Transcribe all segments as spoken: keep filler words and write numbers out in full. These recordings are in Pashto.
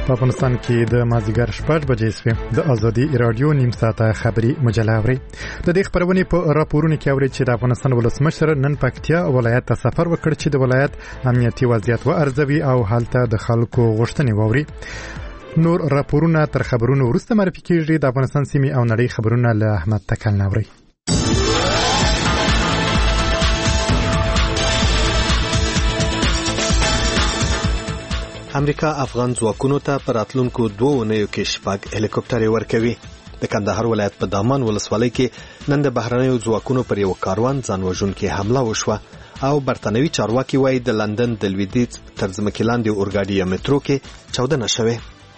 په افغانستان کې د مازیګر شپږ بجې سوې د ازادي رادیو نیم ساعته خبري مجله اوري. د دې خبرونې په راپورونو کې اوري چې د افغانستان ولسمشر نن پکتیا ولایت ته سفر وکړ چې د ولایت امنیتي وضعیت و ارزوي او حالت د خلکو غوښتنې ووري. نور راپورونه تر خبرونو وروسته معرفي کیږي. د افغانستان سیمې او نړۍ خبرونه له احمد تکل نوري. امریکا افغان ځواکونو ته پر راتلونکو دوه اونیو کې شپږ هلیکوپټرې ورکوي. د کندهار ولایت په دامان ولسوالۍ کې نن د بهرنیو ځواکونو پر یو کاروان ځانوژونکې حمله وشوه او برتانوي چارواکي وایي د لندن د لویدیځ تر ځمکې لاندې اورګاډي یا مترو کې چاودنه شوې.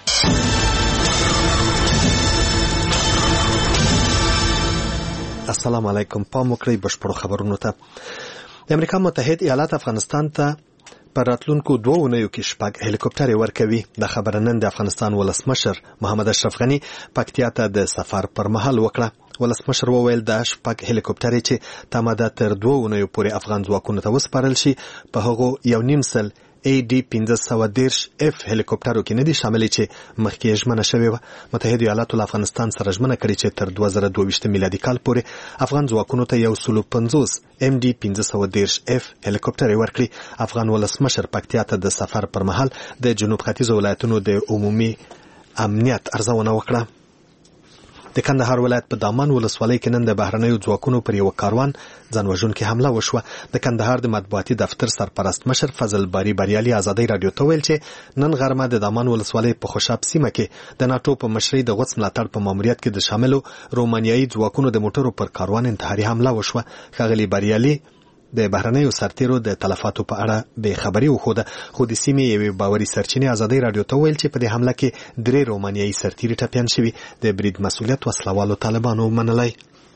السلام علیکم. پام وکړئ بشپړو خبرونو ته. د امریکا متحد ایالات افغانستان ته پر راتلونکو دوه اونیو کې شپږ هلیکوپټرې ورکوي. د خبره نن د افغانستان ولسمشر محمد اشرف غني پکتیا ته د سفر پر مهال وکړه. ولسمشر وویل د شپږ هلیکوپټرې چې تماده تر دوه اونیو پورې افغان ځواکونو ته وسپارل شي په هغو یو نیم سل ای ډي پنځه سوه دېرش اف هلیکوپټرو کې نه دي شاملې چې مخکې یې ژمنه شوې وه. متحدو ایالاتو له افغانستان سره ژمنه کړې چې تر دوه زره دوه ویشت میلادي کال پورې افغان ځواکونو ته یو سلو پنځوس ام ډي پنځه سوه دېرش اف هلیکوپټرې ورکړي. افغان ولسمشر پکتیا ته د سفر پر مهال د جنوب ختیځو ولایتونو د عمومي امنیت ارزونه وکړه. د کندهار ولایت په دامان ولسوالۍ کې نن د بهرنیو ځواکونو پر یو کاروان ځانوژونکې حمله وشوه. د کندهار د مطبوعاتي دفتر سرپرست مشر فضل باری بریالي ازادۍ رادیو ته ویل چې نن غرمه د دامان ولسوالۍ په خوشاب سیمه کې د ناټو په مشرۍ د غوڅ ملاتړ په ماموریت کې د شاملو رومانیایي ځواکونو د موټرو پر کاروان انتحاري حمله وشوه. ښاغلي بریالي د بهرنیو سرتیرو د تلفاتو په اړه بې خبري وښوده، خو د سیمې یوې باوري سرچینې ازادۍ رادیو ته ویل چې په دې حمله کې درې رومانیایي سرتیري ټپیان شوي. د برید مسؤلیت وسلوالو طالبانو منلی.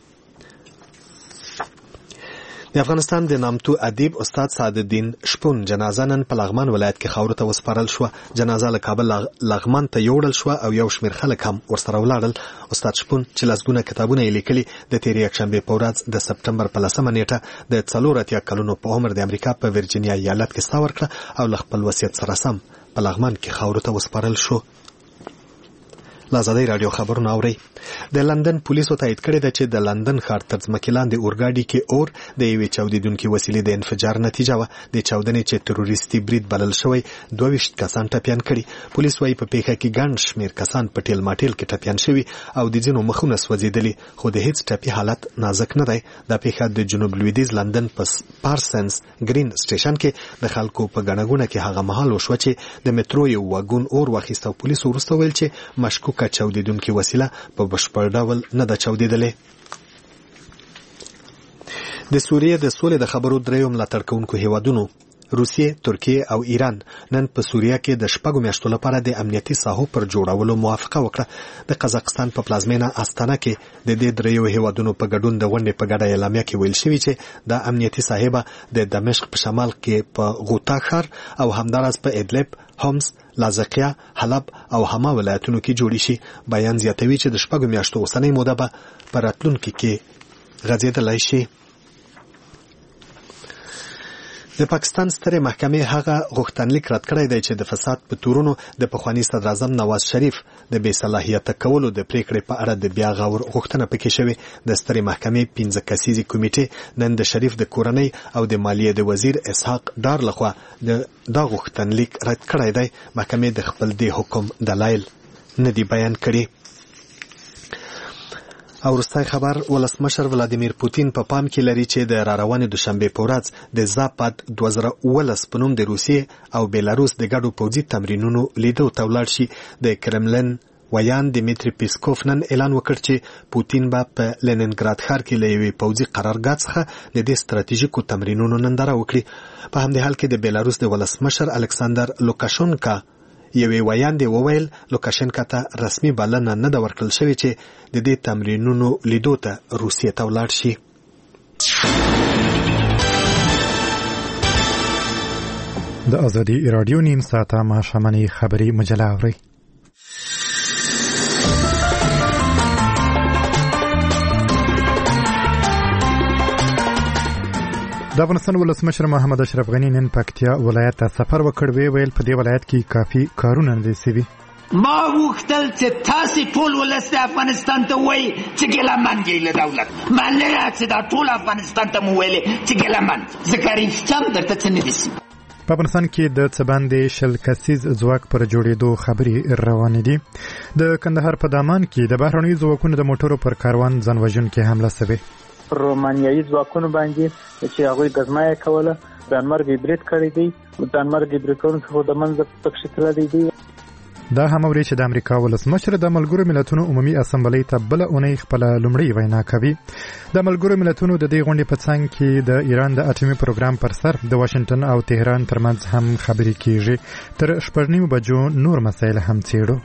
د افغانستان د نامتو ادیب استاد سعدالدین شپون جنازه نن په لغمان ولایت کې خاورو ته وسپارل شوه. جنازه له کابل لغمان ته یوړل شوه او یو شمېر خلک هم ورسره ولاړل. استاد شپون چې لسګونه کتابونه یې لیکلي د تېرې یکشنبې په ورځ د سپټمبر په لسمه نیټه د څلور اتیا کلونو په عمر د امریکا په ورجینیا ایالت کې ساه ورکړه او له خپل وصیت سره سم په لغمان کې خاورو ته وسپارل شو. لازادۍ رادیو خبرونه اوري. د لندن پولیسو تایید کړی ده چې د لندن ښار تر ځمکې لاندې اورګاډي کې اور د یوې چاودېدونکې وسیلې د انفجار نتیجه وه. د چاودنې چې تروریستي برید بلل شوی دوه ویشت کسان ټپیان کړي. پولیس وایي په پیښه کې ګڼ شمېر کسان په ټیل ماټیل کې ټپیان شوي او د ځینو مخونه سوځېدلي، خو د هیڅ ټپي حالت نازک نه دی. دا پیښه د جنوب لویدیځ لندن په پارسنس ګرین سټیشن کې د خلکو په ګڼه ګوڼه کې هغه مهال وشوه چې د مترو یو واګون اور واخیست او پولیسو وروسته ویل چې مشکوکه چاودېدونکې وسیله په بشپړ ډول نه ده چاودېدلې. د سوریې د سولې د خبرو دریو ملاتړ کوونکو هیوادونو روسیې، ترکیې او ایران نن په سوریه کې د شپږو میاشتو لپاره د امنیتي ساحو پر جوړولو موافقه وکړه. د قزاقستان په پلازمینه استانه کې د دې دریو هیوادونو په ګډون د غونډې په ګډه اعلامیه کې ویل شوي چې د امنیتي ساحې به د دمشق په شمال کې په غوطا ښار او همداراز په ادلب، هومس، لازقیه، حلب او حما ولایتونو کې جوړی شي. بیان زیاتوي چې د شپږو میاشتو اوسنۍ موده به په راتلونکي کې غځېدلی شي. د پاکستان سترې محکمې هغه غوښتنلیک رد کړی دی چې د فساد په تورونو د پخواني صدر اعظم نواز شریف د بې صلاحیته کولو د پریکړې په اړه د بیا غور غوښتنه پکې شوې. د سترې محکمې پنځه کسیزې کمیټې نن د شریف د کورنۍ او د مالیې د وزیر اسحاق ډار لخوا دا غوښتنلیک رد کړی دی. محکمې د خپل دې حکم دلایل نه دي بیان کړي. او وروستی خبر، ولسمشر ولادیمیر پوتین په پام کې لري چې د راروانې دوشنبې په ورځ د زاپاد دوه زره اوولس په نوم د روسیې او بیلاروس د ګډو پوځي تمرینونو لیدو ته ولاړ شي. د کرملن ویان دیمیتری پیسکوف نن اعلان وکړ چې پوتین به په لینینګراد ښار کې له یوې پوځي قرارګاه څخه د دې ستراتیژیکو تمرینونو ننداره وکړي. په همدې حال کې د بیلاروس د ولسمشر الکساندر لوکاشونکا یوې ویاندې وویل لوکاشنکا ته رسمي بلنه نه ده ورکړل شوې چې د دې تمرینونو لیدو ته روسیې ته ولاړ شي. د ازادي رادیو نیم ساعته ماښامنۍ خبري مجله اورئ. د افغانستان ولسمشر محمد اشرف غني نن پکتیا ولایت ته سفر وکړ. وی ویل په دې ولایت کې کافي کارونه دي سوي. ما غوښتل چې تاسې ټول ولس د افغانستان ته وایي چې ګیلهمن دی له دولت. مننه چې دا ټول افغانستان ته مو ویلې چې ګیلهمن، ځکه رښتیا هم درته څه نه دي سي. په افغانستان کې د څه باندې شل کسیز ځواک پر جوړېدو خبرې روانې دي. د کندهار په دامان کې د بهرنیو ځواکونو د موټرو پر کاروان ځان وژونکې حمله سوې. پر رومانیایي ځواکونو باندې چې هغوی ګزمایه کوله، ډانمرګ برید کړی دی. ډانمرګ برید کوونکو د منځه پکښې تللی دی. دا هم اوري چې د امریکا ولسمشر د ملګرو ملتونو عمومي اسمبلی ته بل اونۍ خپل لومړی وینا کوي. د ملګرو ملتونو د دې غونډې په څنګ کې د ایران د اټومي پروګرام پر سر د واشنگټن او تهران ترمنځ هم خبرې کیږي. تر شپږ نیمو بجو نور مسایل هم څیړو.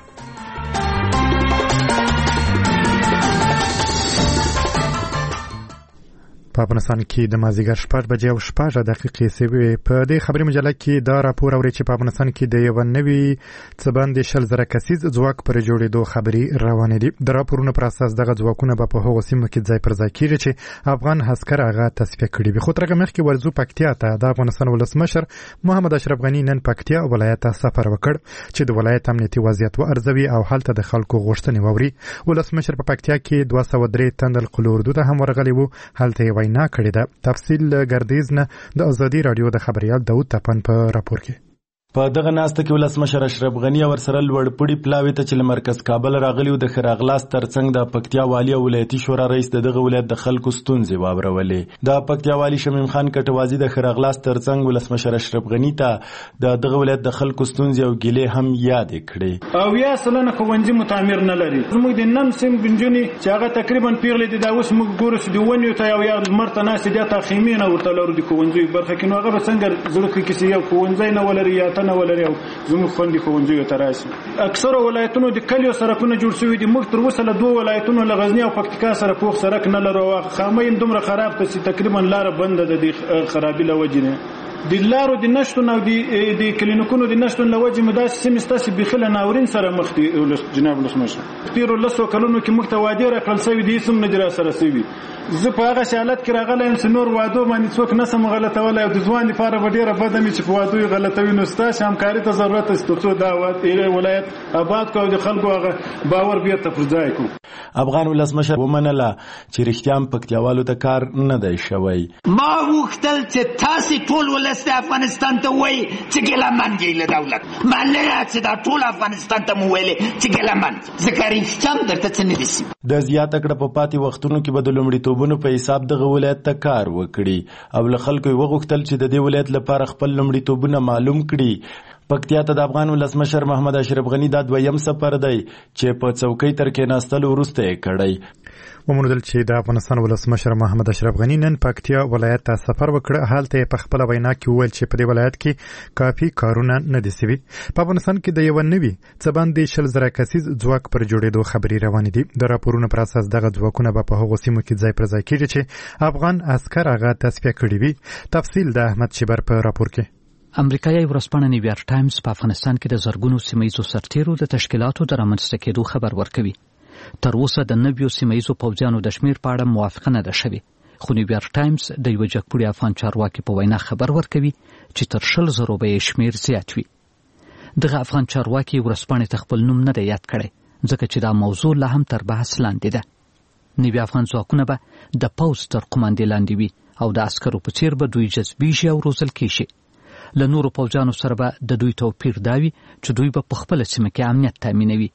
په افغانستان کې د مازدیګر شپږ بجې او شپږ دقیقې سوي. په دې خبري مجله کې دا راپور اوري چې په افغانستان کې د یو نوي څه باندې شل زره کسیز ځواک پر جوړېدو خبري روانې دي. د راپورونو پر اساس دغه ځواکونه به په هغو سیمو کې ځای پر ځای کېږي چې افغان عسکر هغه تصفیه کړي وي. خو تر هغه مخکې ورځو پکتیا ته د افغانستان ولسمشر محمد اشرف غني نن پکتیا ولایت ته سفر وکړ چې د ولایت امنیتي وضعیت وارزوي او هلته د خلکو غوښتنې واوري. ولسمشر په پکتیا کې دوه سوه درې تنه القلو اردو ته هم ورغلي وو. هلته وینا کړې ده. تفصیل ګردیز نه د ازادي رادیو د خبريال داود تپن په راپور کې. په دغه ناسته کې ولسمشر اشرف غني او سره لوړپوړي پلاوي ته چې مرکز کابل راغلی او د خراغلاس ترڅنګ د پکتیا والی او ولایتي شورا رئیس دغه ولایت د خلکو ستونزې واورولې. د پکتیا والی شمیم خان کټوازی د خراغلاس ترڅنګ ولسمشر اشرف غني ته د دغه ولایت د خلکو ستونزې او ګیلې هم یاد کړې. او یا سلنه کوونځي متعمر نه لري. موږ د نن سیم بنجونی چې هغه تقریبا پیغلې د اوس موږ ګورو چې د ونیو ته یو یا مرته ناسې د تخیمینه ورته لرو د کوونځي برخه کې نو هغه څنګه زړه کې کسی یو کوونځي نه ولري یا نه ولري او زموږ خوندې ښوونځیو ته راشي. اکثره ولایتونو د کلیو سړکونه جوړ شوي دي. موږ تر اوسه له دوه ولایتونو له غزني او پکتیکا سره پوخ سړک نه لرو. خامۍ هم دومره خراب ده چې تقریبا لاره بنده ده د خرابي له وجې نه. د لارو د نشتون او د کلینیکونو د نشتون له وجې مو داسې سیمې ستاسې بیخي له ناورین سره مخ دي جناب ولسمشر. تېرو لسو کلونو کې موږ ته وعدې راکړل سوي دي، هېڅ هم نه دي راسره سوي. زه په هغه حالت کې راغلی یم چې نور وعدو باندې څوک نه سم غلطولی او د ځوان لپاره به ډېره بده مې چې په وعدو یې غلطوي. نو ستاسې همکاري ته ضرورت است تر څو دا ولایت آباد کړو او د خلکو هغه باور بېرته پر ځای کړو. افغان ولسمشر ومنله چې رښتیا هم پکتیاوالو ته کار نه دی شوی. ما غوښتل چې تاسې ټول ولس د افغانستان ته وایي چې ګیلهمن دی له دولت. مننه چې دا ټول افغانستان ته مو ویلې چې ګیلهمن، ځکه رښتیا هم درته څه نه دي سي. د زیاته کړه په پاتې وختونو کې به د لومړیتوبونو په حساب دغه ولایت ته کار وکړي او له خلکو یې وغوښتل چې د دې ولایت لپاره خپل لومړیتوبونه معلوم کړي. پکتیا ته د افغان ولسمشر محمد اشرف غني دا دویم سفر دی چې په چوکۍ تر کېناستلو وروسته یې کړی. ومنودل چې د افغانستان ولسمشر محمد اشرف غني نن پکتیا ولایت ته سفر وکړ. هلته یې په خپله وینا کې وویل چې په دې ولایت کې کافي کارونه نه دي سوي. په افغانستان کې د یوه نوي څه باندې شل زره کسیز ځواک پر جوړېدو خبرې روانې دي. د راپورونو پر اساس دغه ځواکونه به په هغو سیمو کې ځای پر ځای کېږي چې افغان عسکر هغه تصفیه کړي وي. تفصیل د احمد شیبر په راپور کې. امریکایي ورځپاڼه نیویارک ټایمز په افغانستان کې د زرګونو سیمهییزو سرتیرو د تشکیلاتو د رامنځته کېدو خبر ورکوي. تر اوسه د نویو سیمهییزو پوځیانو د شمیر په اړه موافقه نه ده شوې. خو نیویارک ټایمز د یوه جګپوړي افغان چارواکي په وینا خبر ورکوي چې تر شل زرو به یې شمیر زیات وي. دغه افغان چارواکي ورځپاڼې ته خپل نوم نه دی یاد کړی ځکه چې دا موضوع لا هم تر بحث لاندې ده. نوي افغان ځواکونه به د پوځ تر قوماندې لاندې وي او د عسکرو په څیر به دوی جذبیږي او روزل کېږي. له نورو پوځیانو سره به د دوی توپیر دا وي چې دوی به په خپله سیمه کې امنیت تامینوي.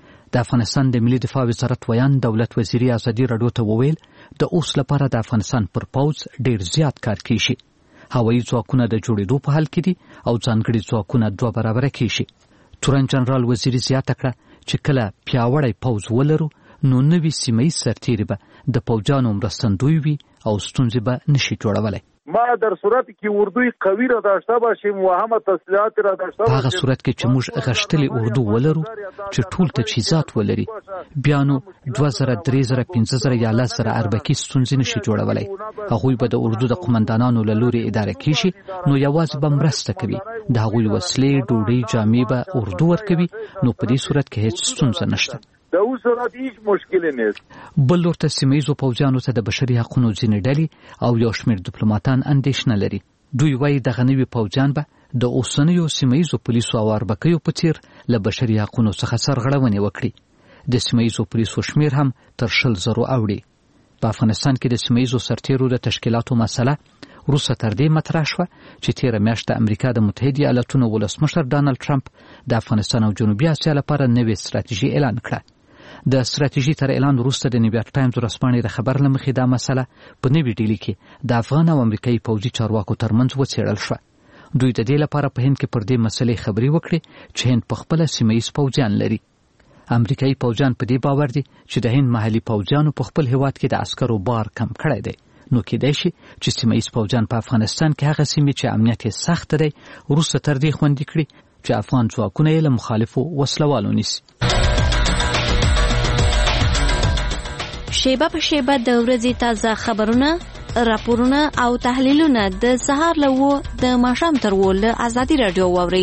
د افغانستان د ملي دفاع وزارت ویان دولت وزیري ازادي راډیو ته وویل د اوس لپاره د افغانستان پر پوځ ډیر زیات کار کیږي. هوایي ځواکونه د جوړېدو په حال کې دي او ځانګړي ځواکونه دوه برابره کیږي. تورن جنرال وزیري زیاته کړه چې کله پیاوړی پوځ ولرو نو نوي سیمهییز سرتیري به د پوځیانو مرستندوی وي او ستونزې به نشي جوړولی. ما در صورت کې اردوی قوی را داشته باشیم و همه تسلیحات را داشته باشیم. هغه صورت کې چې موږ غښتلې اردو ولرو چې ټول تجهیزات ولري بیا نو دوه زره درې زره پنځه زره یا لس زره اربکي ستونزې نشي جوړولی. هغوی به د اردو د قمندانانو له لوري اداره کیږي نو یوازې به مرسته کوي. د هغوی وسلې ډوډۍ جامې به اردو ورکوي نو په دې صورت کې هیڅ ستونزه نشته. د اوس صورت هیڅ مشکل نیست. بل ورته سیمهییزو پوځیانو ته د بشري حقونو ځینې ډلې او یو شمېر ډیپلوماتان اندېښنه لري. دوی وایي دغه نوي پوځیان به د اوسنیو سیمهیزو پولیسو او اربکیو په څیر له بشري حقونو څخه سرغړونې وکړي. د سیمهیزو پولیسو شمیر هم تر شل زرو اوړي. په افغانستان کې د سیمهیزو سرتیرو د تشکیلاتو مسله وروسته تر دې مطرح شوه چې تېره میاشت د امریکا د متحده ایالاتونو ولسمشر ډانلډ ټرمپ د افغانستان او جنوبي اسیا لپاره نوې ستراتیژي اعلان کړه. د ستراتیژي تر اعلان وروسته د نیویارک ټایمز ورځپاڼې د خبر له مخې دا مسله په نوې ډیلي کې د افغان او امریکایي پوځي چارواکو ترمنځ وڅېړل شوه. دوی د دې لپاره په هند کې پر دې مسلې خبرې وکړې چې هند په خپله سیمهییز پوځیان لري. امریکایي پوځیان په دې باور دي چې د هند محلي پوځیانو په خپل هیواد کې د عسکرو بار کم کړی دی. نو کېدای شي چې سیمهییز پوځیان په افغانستان کې هغه سیمې چې امنیت یې سخت دی وروسته تر دې خوندي کړي چې افغان ځواکونه یې له مخالفو وسلوالو نیسي. شیبه په شیبه د ورځې تازه خبرونه، راپورونه او تحلیلونه د سهار له وو د ماښام تر وو له ازادي راډیو واورئ.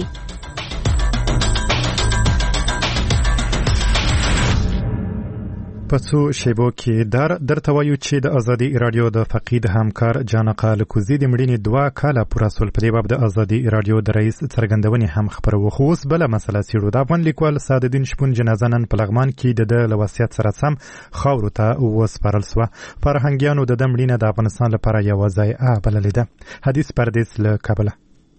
په څو شیبو کې در درته وایو چې د ازادي راډیو د فقید همکار جانقه لکوزي د مړینې دوه کاله پوره سول. په دې باب د ازادي راډیو د رئیس څرګندونې هم خپروو. خو اوس بله مسله څېړو. د افغان لیکوال سعدالدین شپون جنازه نن په لغمان کې د ده له وصیت سره سم خاورو ته وسپارل سوه. فرهنګیانو د ده مړینه د افغانستان لپاره یوه ضایعه بللې ده. حدیث پردیس له کابله.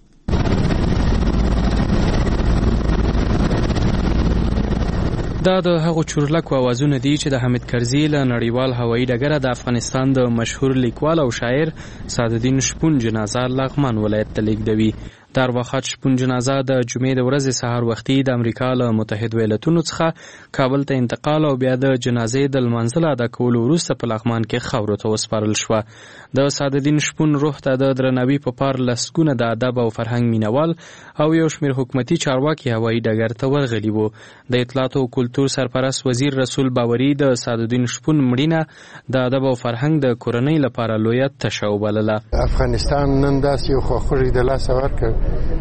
دا د هغو چورلکو اوازونه دي چې د حامد کرزي له نړیوال هوایي ډګره د افغانستان د مشهور لیکوال او شاعر سعدالدین شپون جنازه لغمان ولایت ته لیږدوي. د ارواښاد شپون جنازه د جمعې د ورځې سهار وختي د امریکا له متحدو ایالتونو څخه کابل ته انتقال او بیا د جنازې د لمانځه ادا کولو وروسته په لغمان کې خاورو ته وسپارل شوه. د سعدالدین شپون روح ته د درناوي په پار لسګونه د ادب او فرهنګ مینوال او یو شمېر حکومتي چارواکي هوایي ډګر ته ورغلي وو. د اطلاعات او کلتور سرپرست وزیر رسول باوري د سعدالدین شپون مړینه د ادب او فرهنګ د کورنۍ لپاره لویه تشه وبلله. افغانستان نن داسې یو خواخوږي د لاسه ورکړ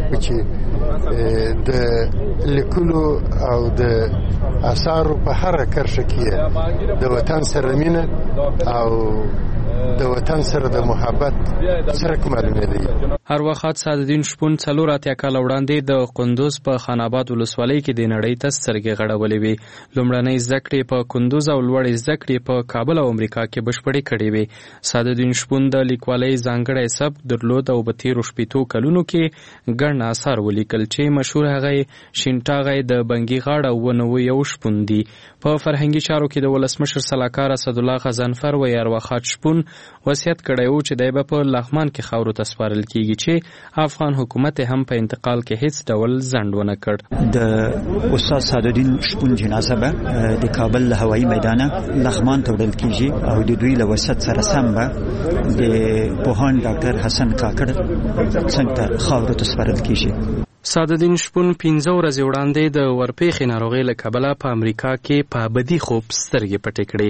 چې د لیکلو او د اثارو په هر کرښه کې د وطن سره مینه او د وطن سره د محبت سره معلومېږي. ارواښاد سعدالدین شپون څلور اتیا کاله وړاندې د قندوز په خان آباد ولسوالۍ کې د نړۍ ته سترګې غړولې وې. لومړنۍ زده کړې په کندوز او لوړې زده کړې په کابل او امریکا کې بشپړې کړې وې. سعدالدین شپون د لیکوالۍ ځانګړی سبک درلود او په تېرو شپېتو کلونو کې ګڼ اثار ولیکل چې مشهور هغه شینټاغی د بنګي غاړه او ونو یو شپون دي. په فرهنګي چارو کې د ولسمشر سلاکار اسدالله غضنفر وایي ارواښاد شپون وصیت کړی و چې دی به په لغمان کې خاورو ته سپارل کېږي چې افغان حکومت هم په انتقال کې هیڅ ډول ځنډ ونه کړ. د استاد سعدالدین شپون جنازه به د کابل له هوایي میدانه لغمان ته وړل کېږي او د دوی له وصیت سره سم به د پوهاند ډاکټر حسن کاکړ څنګ ته خاورو ته سپارل کېږي. سعدالدین شپون پنځه ورځې وړاندې د ورپېښې ناروغۍ له کبله په امریکا کې په ابدي خوب سترګې پټې کړې.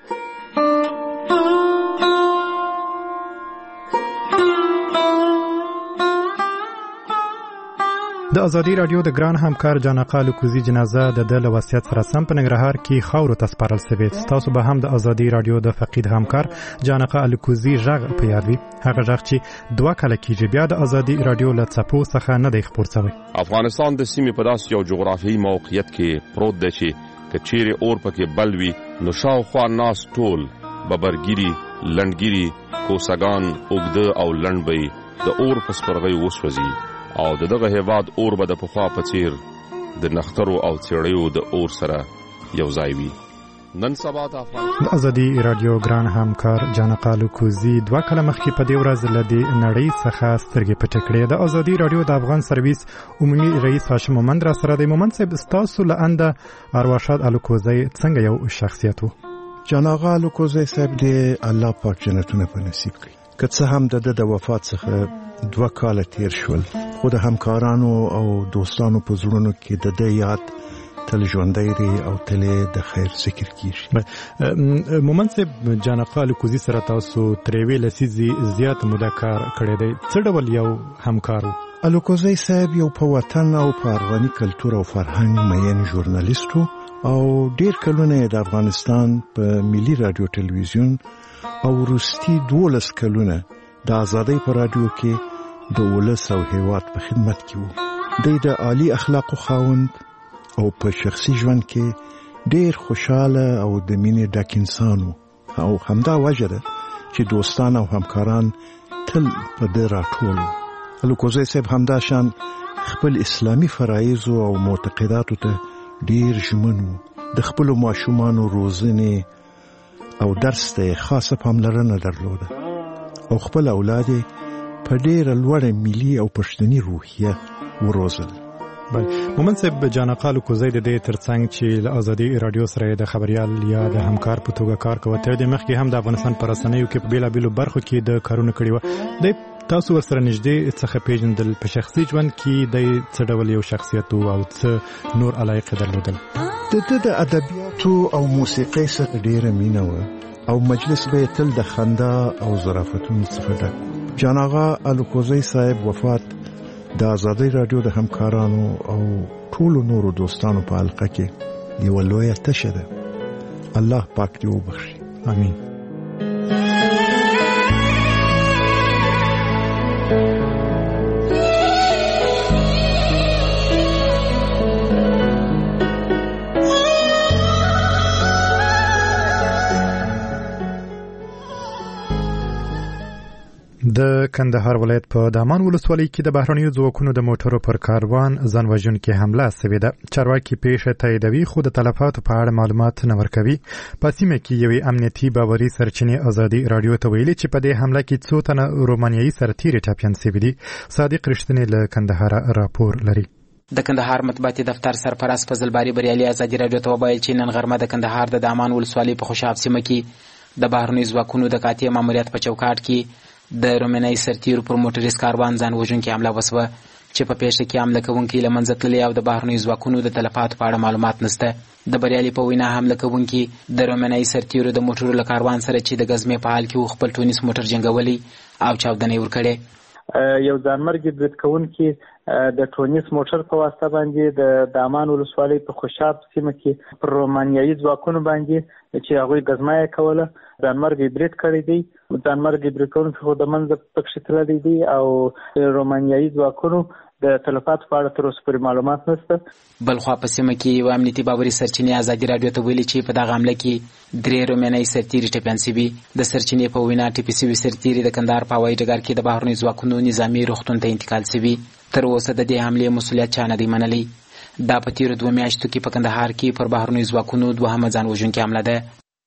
د ازادي راډیو د ګران همکار جانقه لکوزي جنازه د ده له وصیت سره سم په ننګرهار کې خاورو ته سپارل سوې. تاسو به هم د ازادي راډیو د فقید همکار جانقه لکوزي غږ په یاد وي. هغه غږ چې دوه کاله کېږي بیا د ازادي راډیو له څپو څخه نه دی خپور شوی. افغانستان د سیمې په داسې یو جغرافیایي موقعیت کې پروت دی چې که چیرې اور پکې بل وي نو شاوخوا ناس ټول ببرګیري، لنډګیري، کوسګان، اوږده او لنډ به د اور په سپرغۍ وسوځي او د دغه هیواد اور به د پخوا په څیر د نخترو او څېړیو د اور سره یو ځای وي. نن سبا د افغانستان د ازادي راډیو ګران همکار جانقه لکوزي دوه کاله مخکې په دې ورځ له دې نړۍ څخه سترګې پټې کړې. د ازادي راډیو د افغان سرویس عمومي رئیس هاشم مومند را سره دی. مومند صاحب، ستاسو له انده ارواښاد الکوزی څنګه یو شخصیت و؟ جانقه الکوزی صاحب دې الله پاک جنتونه په نصیب کړي. که څه هم د د وفات څخه دوه کاله تیر شول خو د همکارانو او دوستانو په زړونو کې د د یاد تل ژوندی دی او تل د خیر ذکر کیږي. مومند صاحب، جانقه الکوزي سره تاسو تر یوې لسیزې زیات موده کار کړی دی. څه ډول یو همکار و؟ الکوزی صاحب یو په وطن او په افغاني کلتور او فرهنګ مین ژورنالیست او ډیر کلونه د افغانستان په ملي رادیو ټلویزیون او وروستي دولس کلونه د ازادۍ په رادیو کې د ولس او هیواد په خدمت کې وو. دوی د عالی اخلاقو خاوند او په شخصي ژوند کې ډیر خوشاله او د مینې ډک انسان وو، او همدا وجه ده چې دوستان او همکاران تل په دې راټول وو. الکوزی صاحب همدا شان خپل اسلامی فرایض او معتقداتو ته ډیر ژمن وو. د خپل ماشومانو روزنې او درس ته خاصه پاملرنه درلوده او خپل اولاد په ډیر لوړه ملي او پښتني روحیه وروزل. بل مومن صاحب جانقال کوزی د دې ترڅنګ چې له ازادي رادیو سره د خبريال یا د همکار په توګه کار کوي، ته د مخکې هم د افغانستان پر رسنیو کې په بیلابیلو برخو کې د کارونه کړي وو. د تاسو ورسره نږدې څخه پیژندل په شخصي ژوند کې د څه ډول یو شخصیت او څه نور علایق درلودل؟ د د ادبیاتو او موسیقۍ سره ډیره مینه و او مجلس به تل د خندا او ظرافتونو څخه ډک. جان آغا الکوزی صاحب وفات د ازادي رادیو د همکارانو او ټولو نورو دوستانو په حلقه کې یو لویه تشه ده. الله پاک دې وبخښي. امين. د کندهار ولایت په دامان ولسوالۍ کې د بهرنیو ځواکونو د موټرو پر کاروان ځان وژونکې حمله سوې ده. چارواکي پیښه تاییدوي خو د تلفاتو په اړه معلومات نه ورکوي. په سیمه کې یوې امنیتي باوري سرچینې ازادي رادیو ته ویلي چې په دې حمله کې څو تنه رومانیایي سرتیري ټپیان سوي دي. صادق رښتینی له کندهار راپور لري. د کندهار مطبوعاتي دفتر سرپرست فضل باری بریالي ازادي رادیو ته وویل چې نن غرمه د کندهار د دامان ولسوالۍ په خوشاب سیمه کې د بهرنیو ځواکونو د قاطع ماموریت په چوکاټ کې د رومانیایي سرتیرو پر موټریز کاروان ځان وژونکې حمله وسوه چې په پیښه کې حمله کوونکي له منځه تللي او د بهرنیو ځواکونو د تلفاتو په اړه معلومات نشته. د بریالي په وینا حمله کوونکي د رومانیایي سرتیرو د موټرو له کاروان سره چې د غزمې په حال کې خپل ټونس موټر جنګولی او چاودنې ورکړې. یو ځانمرګي برید کوونکي د ټونس موټر په واسطه باندې د دامان ولسوالۍ په خوشاب سیمه کې پر رومانیایي ځواکونو باندې چې هغوی غزمه کوله ځانمرګي برید کړی دی. ځانمرګي برید کوونکي خو د منځه پکښې تللی دی او رومانیایي ځواکونو د تلفاتو په اړه تر اوسه پورې معلومات نشته. بلخوا په سیمه کې یو امنیتي باوري سرچینې ازادي رادیو ته ویلي چې په دغه حمله کې درې رومانیایي سرتیري ټپیان سوي. د سرچینې په وینا ټپي سوي سرتیري د کندهار په هوایي ډګر کې د بهرنیو ځواکونو نظامي روغتون ته انتقال سوي. تر اوسه د دې حملې مسؤلیت چا نه دی منلی. دا په تیرو دوه میاشتو کې په کندهار کې پر بهرنیو ځواکونو دوهمه ځان وژونکې حمله ده.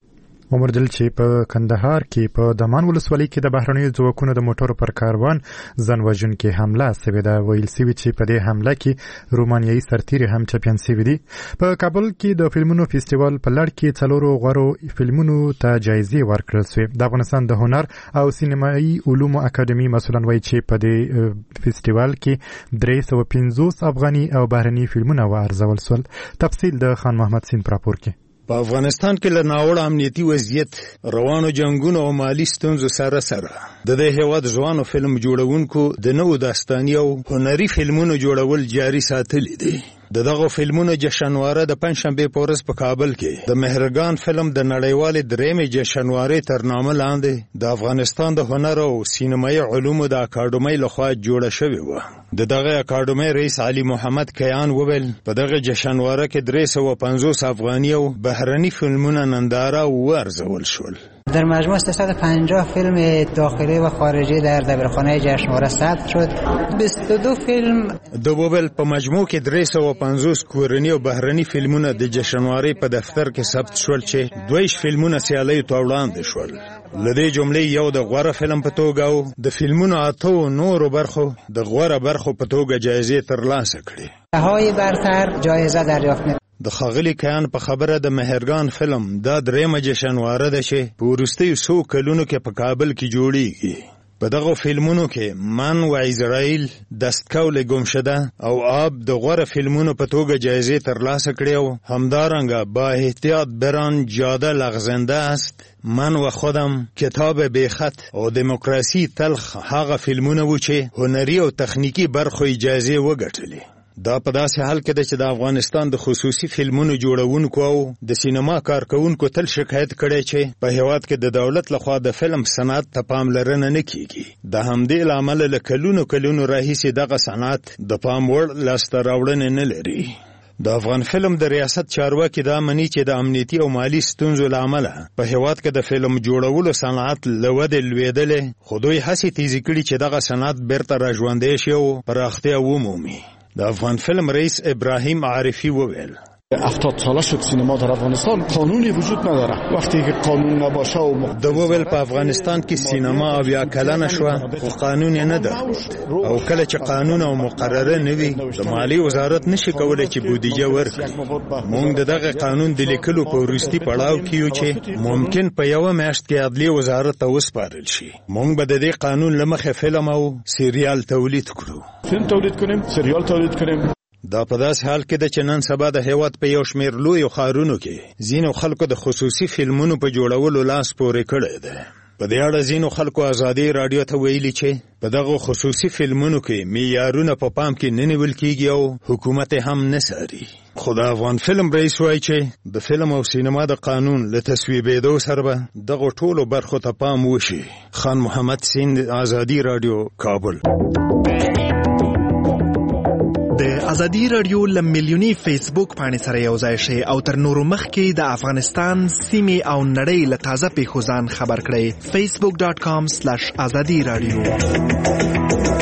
ومردل چې په کندهار کې په دامان ولسوالۍ کې د بهرنیو ځواکونو د موټرو پر کاروان ځان وژونکې حمله سوې ده. ویل سوي چې په دې حمله کې رومانیایي سرتیري هم ټپیان سوي دي. په کابل کې د فلمونو فیسټیوال په لړ کې څلورو غوړو فلمونو ته جایزې ورکړل سوې. د افغانستان د هنر او سینمایي علومو اکاډمي مسؤلان وایي چې په دې فیسټیوال کې درې سوه پنځوس افغاني او بهرني فلمونه وارزول سول. تفصیل د خان محمد سین راپور کې. په افغانستان کې له ناوړه امنیتي وضعیت، روانو جنگونو او مالي ستونزو سره سره د دې هېواد ځوانو فلم جوړونکو د نوو داستاني او هنري فلمونو جوړول جاري ساتلي دي. د دغه فلمونو جشنواره د پنځشنبې په ورځ په کابل کې د مهرګان فلم د نړیوالې درېیمې جشنوارې تر نامه لاندې د افغانستان د هنر او سینمایي علومو د اکاډمۍ لخوا جوړه شوې وه. د دغه اکاډمۍ رئیس علي محمد کیان وویل په دغه جشنواره کې درې سوه پنځوس افغاني او بهرني فلمونه ننداره وارزول شول. در مجموع سیصد و پنجاه فیلم داخلی و خارجی در دبیرخانه جشنواره ثبت شد. بیست و دو فیلم د وویل په مجموع کې درې سوه پنځوس کورني او بهرني فلمونه د جشنوارې په دفتر کې ثبت شول چې دویش فلمونه سیالیو ته وړاندې شول. له دې جملې یو د غوره فلم په توګه او د فلمونو اتو نورو برخو د غوره برخو په توګه جایزې ترلاسه کړې. بهای برتر جایزه دریافت کړه. د خاغلی کیان په خبره د مهرګان فلم دا درېیمه جشنواره ده چې په وروستیو څو کلونو کې په کابل کې جوړیږي. په دغه فلمونو کې من و اسرائیل، دستکول گم شده او آب د غوره فلمونو په توګه جایزې ترلاسه کړې او همدارنګه با احتیاط بران جاده لغزنده است، من و خودم، کتاب بیخط او دموکراسی تلخ هغه فلمونه و چې هنري او تخنیکی برخو اجازه وګټلې. دا په داسې حال کې ده چې د افغانستان د خصوصي فلمونو جوړونکو او د سینما کارکونکو تل شکایت کړی چې په هیواد کې د دولت لخوا د فلم صنعت ته پاملرنه نه کیږي. د همدې له امله له کلونو کلونو راهیسې دغه صنعت د پام وړ لاسته راوړنې نه لري. د افغان فلم د ریاست چارواکي دا مني چې د امنیتي او مالی ستونزو له امله په هیواد کې د فلم جوړولو صنعت له ودې لوېدلې، خو دوی هڅې تیزې کړي چې دغه صنعت بیرته راژوندی شي او پراختیا ومومي. د افغان فلم رئیس ابراهیم عارفی وویل هفتاد ساله شد سینما در افغانستان قانونی وجود نداره. وقتی که قانون نباشه و مق... د وویل په افغانستان کې سینما اویا کلنه شوه خو قانون نه درلود، او کله چې قانون او مقرره نه وي د مالی وزارت نشي کولی چې بودیجه ورکړي. موږ د دغه قانون د لیکلو په وروستي پړاو کې یو چې ممکن په یوه میاشت کې عدلیې وزارت ته وسپارل شي. موږ به د دې قانون له مخې فلم او سریال تولید کړو فیلم تولید کنیم سریال تولید کنیم. دا په داسې حال کې ده چې نن سبا د هیواد په یو شمېر لویو ښارونو کې ځینو خلکو د خصوصي فلمونو په جوړولو لاس پورې کړی دی. په دې اړه ځینو خلکو ازادي راډیو ته ویلي چې په دغو خصوصي فلمونو کې معیارونه په پام کې نه نیول کیږي او حکومت هم نه څاري. خو د افغان فلم رئیس وایي چې د فلم او سینما د قانون له تصویبېدو سره به دغو ټولو برخو ته پام وشي. خان محمد سیند، ازادي راډیو، کابل. د ازادي رادیو له میلیوني فیسبوک پاڼې سره یو ځای شئ او تر نورو مخکې د افغانستان سیمې او نړۍ له تازه پیښو ځان خبر کړئ. فیسبوک ډاټ کام سلیش ازادي رادیو.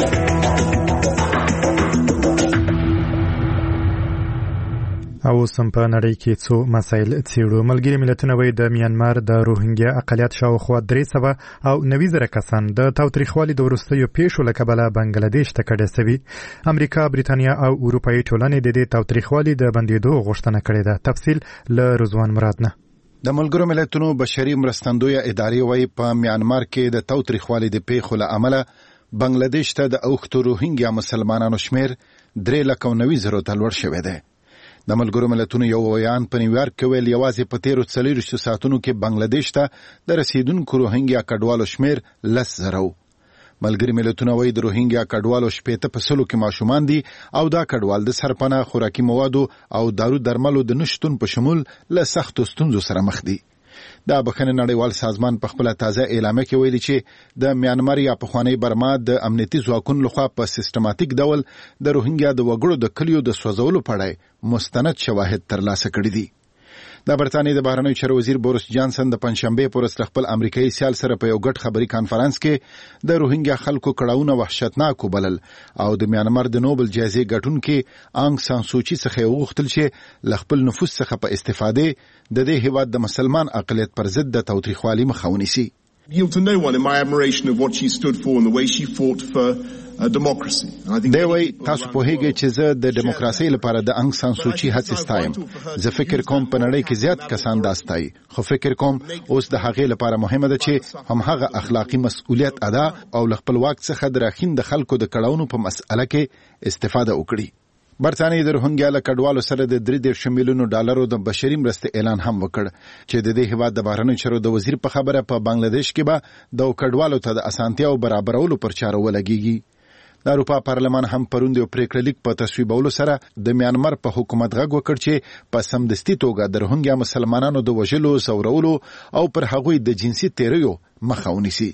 او سم په نړۍ کې څو مسایل څیړو. ملګري ملتونه وایي د میانمار د روهینګیا اقلیت شاوخوا درې سوه او نوي زره کسان د تاوتریخوالي د وروستیو پیښو له کبله بنګلادیش ته کډه سوي. امریکا، بریتانیا او اروپایي ټولنې د دې تاوتریخوالي د بندېدو غوښتنه کړې ده. تفصیل له رضوان مراد نه. د ملګرو ملتونو بشري مرستندویه ادارې وایي په میانمار کې د تاوتریخوالي د پیښو له امله بنګلادیش ته د اوښتو روهینګیا مسلمانانو شمیر درې لکه او نوي زرو ته لوړ شوی دی. د ملګرو ملتونو یو ویان په نیویارک کې ویل یوازې په تیرو څلوېښتو ساعتونو کې بنګلادیش ته د رسیدونکو روهینګیا کډوالو شمیر لس زره و. ملګري ملتونه وایي د روهینګیا کډوالو شپېته په سلو کې ماشومان دي او دا کډوال د سرپناه، خوراکي موادو او دارو درملو د نشتون په شمول له سختو ستونزو سره مخ دي. دا بخښنې نړیوال سازمان په خپله تازه اعلامیه کې ویلي چې د میانمار یا پخوانۍ برما د امنیتي ځواکونو لخوا په سیستماتیک ډول د روهینګیا د وګړو د کلیو د سوځولو په اړه مستند شواهد ترلاسه کړي دي. د برتانیې د بهرنیو چارو وزیر بوریس جانسن د پنځشنبې په ورځ خپل امریکایي سیال سره په یو ګډ خبري کانفرنس کې د روهینګیا خلکو کړاوونه وحشتناک وبلل او د میانمار د نوبل جایزې ګټونکي آنګ سان سوچي څخه وغوښتل چې له خپل نفوذ څخه په استفاده د دې هیواد د مسلمان اقلیت پر ضد د تاوتریخوالي مخه ونیسي. Yield to no one in my admiration of what she stood for and the way she fought for uh, democracy. دی وایي تاسو پوهیږئ چې زه د دیموکراسۍ لپاره د انګ سان سوچي هڅې ستایم. زه فکر کوم په نړۍ کې زیات کسان دا ستایي، خو فکر کوم اوس د هغې لپاره مهمه ده چې همهغه اخلاقي مسؤلیت ادا او له خپل واک څخه د راخیند خلکو د کړاونو په مسأله کې استفاده وکړي. برتانیې د روهینګیا له کډوالو سره د درې دېرش میلیونو ډالرو د بشري مرستې اعلان هم وکړ چې د دې هیواد د بهرنیو چارو د وزیر په خبره په بنګلادیش کې به د کډوالو ته د اسانتیاو برابرولو پر چارو ولګیږي. د اروپا پارلمان هم پروند یو پریکړه لیک په تصویبولو سره د میانمار په حکومت غږ وکړ چې په سمدستي توګه د روهینګیا مسلمانانو د وژلو، زورولو او پر هغوی د جنسي تیریو مخه ونیسي.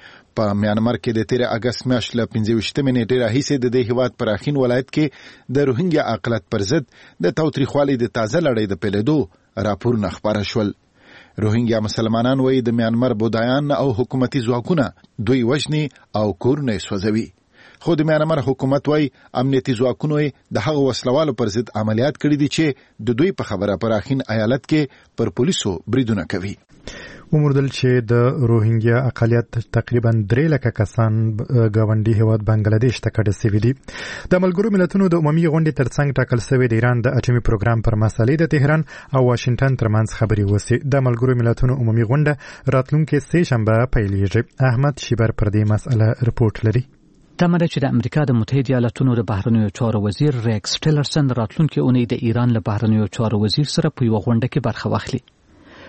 په میانمار کې د تیر اگست میاشتې له پنځه ویشتمې نیټې راهیسې د دې هیواد په راخین ولایت کې د روهینګیا اقلیت پر ضد د تاوتریخوالي د تازه لړۍ د پیلېدو راپورونه خپاره شول. روهینګیا مسلمانان وایي د میانمار بودایان او حکومتي ځواکونه دوی وژني او کورونه یې سوځوي. خو د میانمار حکومت وایي امنیتي ځواکونو یې د هغو وسلوالو پر ضد عملیات کړي دي چې د دوی په خبره په راخین ایالت کې پر پولیسو بریدونه کوي. وموندل چې د روهینګیا اقلیت تقریبا درې لکه کسان ګاونډي هیواد بنګلادیش ته کډه سوي دي. د ملګرو ملتونو د عمومي غونډې ترڅنګ ټاکل سوی د ایران د اټومي پروګرام پر مسلې د تهران او واشنگټن ترمنځ خبرې وسي. د ملګرو ملتونو عمومي غونډه راتلونکي سه شنبه پیلېږي. احمد شیبر پر دې مسله رپورټ لري. تمه ده چې د امریکا د متحده ایالاتونو د بهرنیو چارو وزیر ریکس ټیلرسن راتلونکي اونۍ د ایران له بهرنیو چارو وزیر سره په یوه غونډه کې برخه واخلي.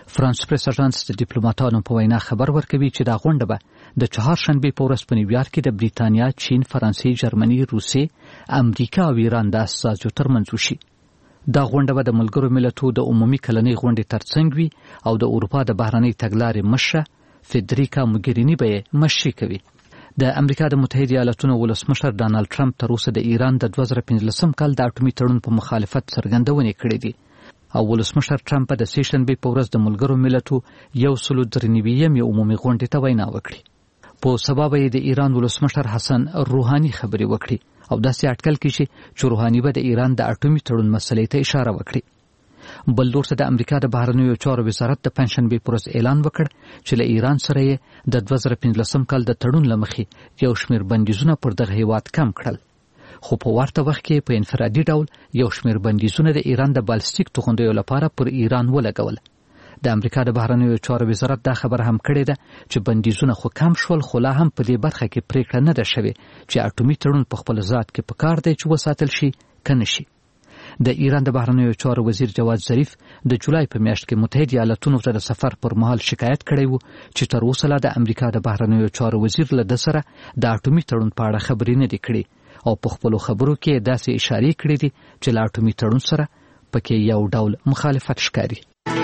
فرانس پریس اژانس د ډیپلوماټانو په وینا خبر ورکوي چې دا غونډه به د چهارشنبې په ورځ په نیویارک کې د بریتانیا، چین، فرانسې، جرمني، روسیې، امریکا او ایران د استازو ترمنځ وشي. دا غونډه به د ملګرو ملتونو د عمومي کلنۍ غونډې ترڅنګ وي او د اروپا د بهرنۍ تګلارې مشره فدریکا موګریني به یې مشري کوي. د امریکا د متحده ایالاتونو ولسمشر ډانلډ ټرمپ تر اوسه د ایران د دوه زره پنځلسم کال د اټومي تړون په مخالفت څرګندونې کړې دي او ولسمشر ټرمپ د سې شنبې په ورځ د ملګرو ملتونو یو سل درې نوي عمومي غونډې ته وینا وکړي. په سبا به د ایران ولسمشر حسن روحاني خبرې وکړي او داسې اټکل کیږي چې روحاني به د ایران د اټومي تړون مسلې ته اشاره وکړي. بل لور ته د امریکا د بهرنیو چارو وزارت د پنځشنبې په ورځ اعلان وکړ چې له ایران سره یې د دوه زره پنځلسم کال د تړون له مخې یو شمېر بندیزونه پر دغه هیواد کم کړل، خو په ورته وخت کې په انفرادي ډول یو شمېر بندیزونه د ایران د بالستیک توغندیو لپاره پر ایران ولګول. د امریکا د بهرنیو چارو وزارت دا خبر هم کړې ده چې بندیزونه خو کم شول، خو لا هم په دې برخه کې پریکړه نه ده شوې چې اټومي تړون په خپل ذات کې پکار دی چې وساتل شي که نه شي. د ایران د بهرنیو چارو وزیر جواد ظریف د جولای په میاشت کې متحده ایالاتونو ته د سفر پر مهال شکایت کړی و چې تر اوسه لا د امریکا د بهرنیو چارو وزیر له ده سره د اټومي تړون په اړه خبرې نه دي کړې او په خپلو خبرو کې داسې اشارې کړې دي چې له اټومي تړون سره پکې یو ډول مخالفت ښکاري.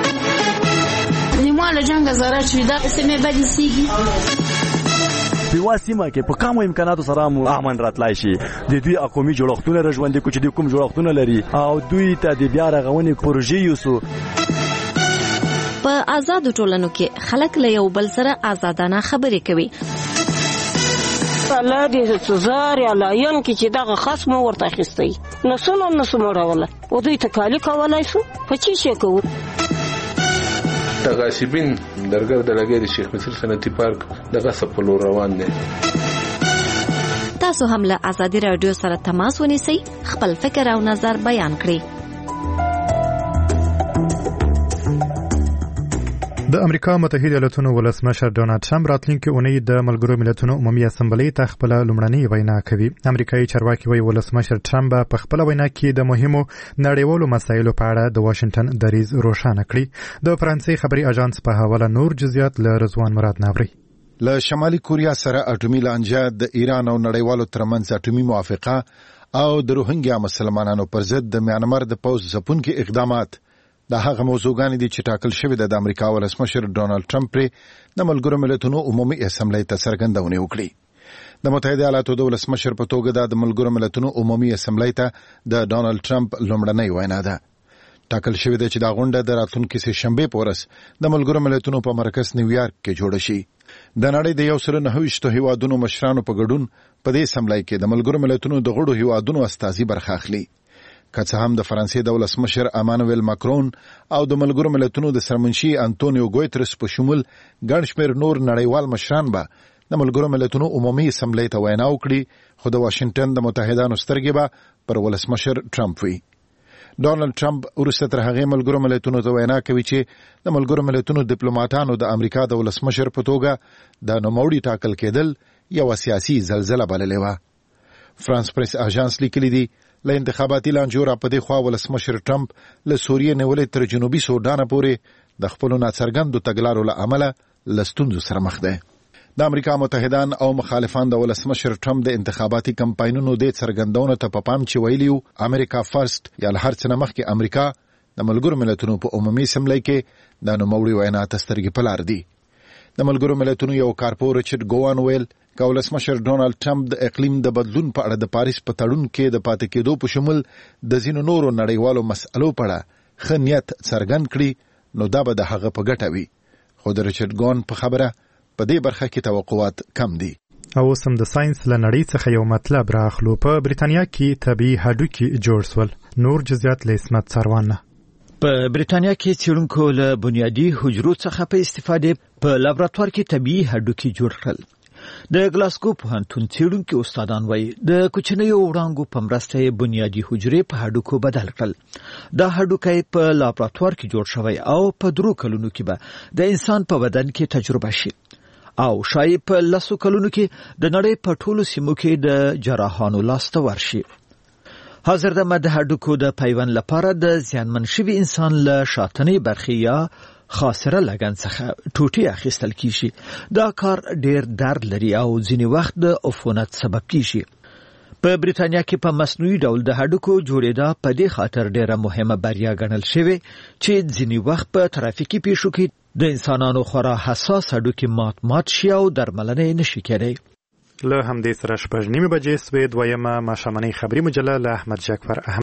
نیماله جنګ زاره چې دا سیمه بدی سیږي په واسمه کې په کومو امکاناتو سره مو امن راتلای شي. د دوی اقومي جوړښتونه رژوندې کو چې د کوم جوړښتونه لري او دوی ته د بیا رغونې پروژې یوسو. په آزادو ټولنو کې خلک له یو بل سره آزادانه خبرې کوي. الله دې سزار یا لاین کې چې دغه خصم ورته اخیستی نو څنګه نو سموروله او دوی تکالی کولای شو په چی شي کوو. د غاصبین درګر د لګي د شیخ مصر صنعتي پارک دغه سپلو روان دي. تاسو هم له آزادي رادیو سره تماس ونیسئ، خپل فکر او نظر بیان کړئ. د امریکا متحده ایالاتونو ولسمشر ډونالډ ټرمپ راتلونکي اونۍ د ملګرو ملتونو عمومي اسمبلی ته خپل لومړنۍ وینا کوي. امریکایي چارواکي وايي ولسمشر ټرمپ په خپل وینا کې د مهمو نړیوالو مسایلو په اړه د واشنگټن دریځ روښانه کړي. د فرانسې خبري اژانس په حواله نور جزئیات له رضوان مراد ناوري. له شمالي کوریا سره اټومي لانجه، د ایران او نړیوالو ترمنځ اټومي موافقه او د روهینګیا مسلمانانو پر ضد د میانمار د پوز ځپونکي اقدامات دا هغه موضوعګانې دي چې ټاکل شوې ده د امریکا ولسمشر ډونالډ ټرمپ پر د ملګرو ملتونو عمومي اسمبلی ته څرګندونه وکړي. د متحده ایالاتو د ولسمشر په توګه د ملګرو ملتونو عمومي اسمبلی ته د ډونالډ ټرمپ لومړنۍ وینا ده. ټاکل شوې ده چې دا غونډه د راتلونکي سه شنبه په ورځ د ملګرو ملتونو په مرکز نیویارک کې جوړه شي. د نړۍ د یو سل نهه ویشت هیوادونو مشرانو په ګډون په دې اسمبلی کې د ملګرو ملتونو د غړو هیوادونو استازي برخه اخلي. که څه هم د فرانسې د ولسمشر امانویل ماکرون او د ملګرو ملتونو د سرمنشي انټونیو ګویترس په شمول ګڼ شمېر نور نړیوال مشران به د ملګرو ملتونو عمومي اسمبلی ته وینا وکړي، خو د واشنگټن د متحدانو سترګې به پر ولسمشر ټرمپ وي. ډونالډ ټرمپ وروسته تر هغې ملګرو ملتونو ته وینا کوي چې د ملګرو ملتونو ډیپلوماټانو د امریکا د ولسمشر په توګه د نوموړي ټاکل کېدل یوه سیاسي زلزله بللې وه. فرانس پریس اژانس لیکلي دي له انتخاباتي لانجو را په دې خوا ولسمشر ټرمپ له سوریې نیولې تر جنوبي سودان پورې د خپلو ناڅرګندو تګلارو له امله له ستونزو سره مخ دی. د امریکا متحدان او مخالفان د ولسمشر ټرمپ د انتخاباتي کمپاینونو د څرګندونو ته په پام چې ویلي وو امریکا فرست یا له هر څه نه مخکې امریکا د ملګرو ملتونو په عمومي اسمبلی کې د نوموړي وینا ته سترګې په لار دي. د ملګرو ملتونو یو کارپور ریچارډ ګوان ویل که ولسمشر ډونالډ ټرمپ د اقلیم د بدلون په اړه د پاریس په تړون کې د پاتې کېدو په شمول د ځینو نورو نړیوالو مسألو په اړه ښه نیت څرګند کړي نو دا به د هغه په ګټه وي، خو د ریچارډ ګوان په خبره په دې برخه کې توقعات کم دي. او سم د ساينس له نړۍ څخه یو مطلب راخلو. په بریتانیا کې طبي هډوکي جوړ شول. نور جزئیات له اسمت سروان. په بریتانیا کې څېړونکو له بنیادي حجرو څخه په استفادې په لابراتوار کې طبي هډوکي جوړ کړل. د ګلاسکو پوهنتون څېړونکي استادان وایي د کوچنیو وړانګو په مرسته یې بنیادي حجرې په هډوکو بدل کړل. دا هډوکی په لابراتوار کې جوړ شوی او په درو کلونو کې به د انسان په بدن کې تجربه شي او شاید په لسو کلونو کې د نړۍ په ټولو سیمو کې د جراحانو لاسته ورشي. حاضر د مد هډوکو د پیوند لپاره د زیانمن شوي انسان له شاتنۍ برخې یا خاصره لګن څخه ټوټي اخیستل کیږي. دا کار ډیر درد لري او ځینې وخت د عفونت سبب کیږي. په بریتانیا کې په مصنوعي ډول د هډوکو جوړېدا په دې خاطر ډیره مهمه بریا ګڼل شوې چې ځینې وخت په ترافیکي پیښو کې د انسانانو خورا حساس هډوکي مات مات شي او درملنه نشي کېدای. له همدې سره شپږ نیمې بجې سوې دویمه ماښامنۍ خبري مجله له احمد جعفر